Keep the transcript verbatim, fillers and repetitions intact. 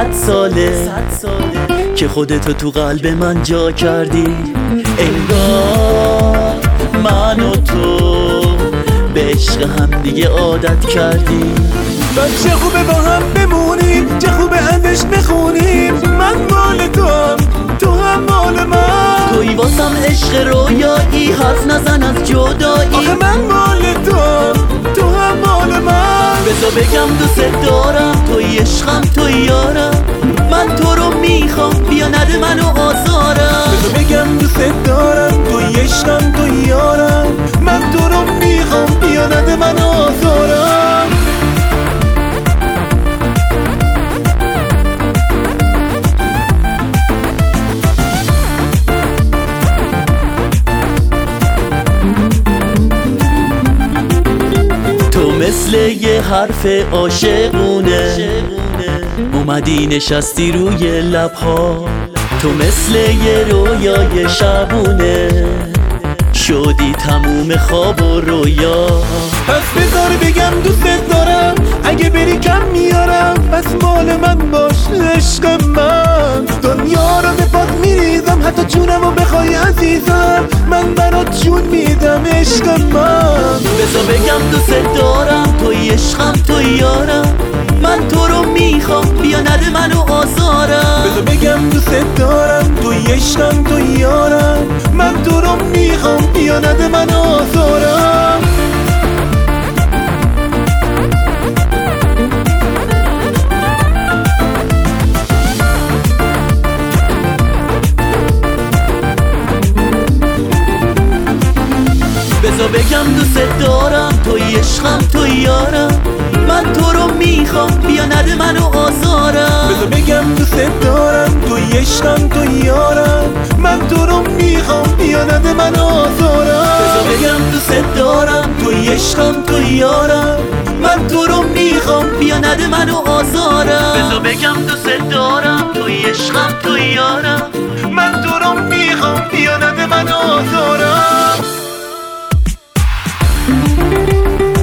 صد ساله که خودتو تو قلب من جا کردی. انگار من و تو به عشق هم دیگه عادت کردی. بس چه خوبه با هم بمونیم، چه خوبه ازش بخونیم. من مال تو هم، تو هم مال من. توی واسم عشق رویایی، حرف نزن از جدایی. آخه من مال تو هم، تو هم مال من. بذار بگم دوست دارم، توی عشقم توی یارم. من تو رو میخوام، بیا نده منو آزارم. بذار بگم دوست دارم، توی عشقم توی یارم. من تو رو میخوام، بیا نده منو آزارم. مثل یه حرف عاشقونه اومدی نشستی روی لبها. تو مثل یه رویای شبونه شدی تموم خواب و رویا. پس بذار بگم دوست دارم، اگه بری کم میارم. پس مال من باش عشق من. دنیا رو به پات میریزم، حتی جونمو بخوای عزیزم. من برات جون میدم عشق من. بذار بگم دوست دارم، توی عشقم توی یارم. من تو رو میخوام، بیا نده منو آزارم. بذار بگم دوست دارم، توی عشقم توی یارم. من تو رو میخوام، بیا نده منو آزارم. بذار بگم دوست دارم، توی عشقم توی یارم. من تو رو میخوام، بیا نده منو آزارم. بذار بگم دوست دارم، توی عشقم توی یارم. من تو رو میخوام، بیا نده منو آزارم. بذار بگم دوست دارم، توی عشقم توی یارم. من تو رو میخوام، بیا نده منو آزارم. بذار بگم دوست دارم، توی عشقم توی یارم. من تو رو میخوام، بیا نده منو آزارم.